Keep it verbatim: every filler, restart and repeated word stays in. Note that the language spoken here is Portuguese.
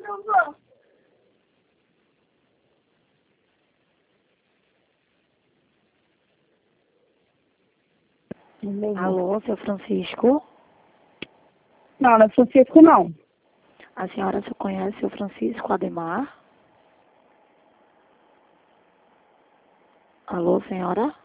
Alô, seu Francisco? Não, não é Francisco, não. A senhora se conhece o Francisco Ademar? Alô, senhora?